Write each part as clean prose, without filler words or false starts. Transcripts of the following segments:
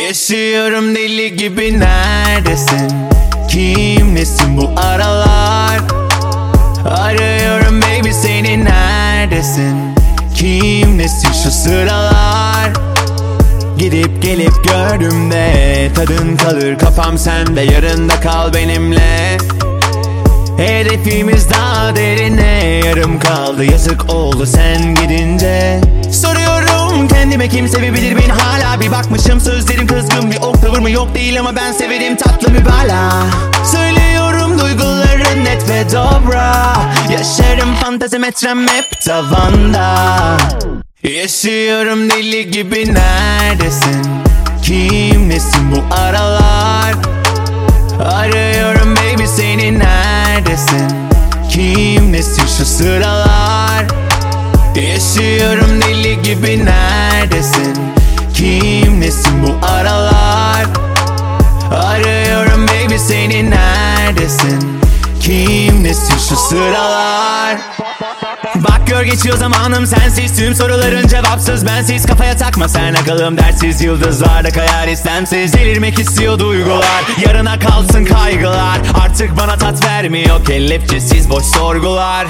Yaşıyorum deli gibi, neredesin? Kim nesin bu aralar? Arıyorum baby seni, neredesin? Kim nesin şu sıralar? Gidip gelip gördüğümde tadın kalır kafam sende, yarın kal benimle. Hedefimiz daha derine, yarım kaldı yazık oldu sen gidince. Soruyorum kendime, kim sevebilir beni hala? Bir bakmışım sözlerim kızgın, bir ok tavır mı yok değil ama ben severim tatlı mübalağa. Söylüyorum duyguların net ve dobra, yaşarım fantezi metrem hep tavanda. Yaşıyorum deli gibi, neredesin? Kim nesin bu aralar? Arıyorum baby seni, neredesin? Kim nesin şu sıralar? Yaşıyorum deli gibi, neredesin? Kim nesin bu aralar? Arıyorum baby seni, neredesin? Kim nesin şu sıralar? Bak gör geçiyor zamanım sensiz, tüm soruların cevapsız bensiz. Kafaya takma sen akalım dersiz, yıldızlarda kayar istemsiz. Delirmek istiyor duygular, yarına kalsın kaygılar. Artık bana tat vermiyor kelepçesiz boş sorgular.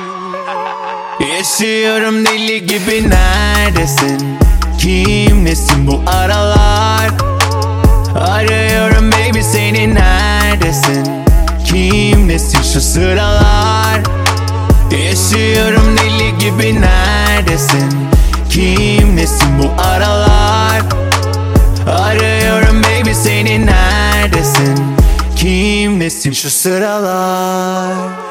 Yaşıyorum deli gibi, neredesin? Kim nesin bu aralar? Arıyorum baby seni, neredesin? Kim nesin şu sıralar? Yaşıyorum deli gibi, neredesin? Kim nesin bu aralar? Arıyorum baby seni, neredesin? Kim nesin şu sıralar?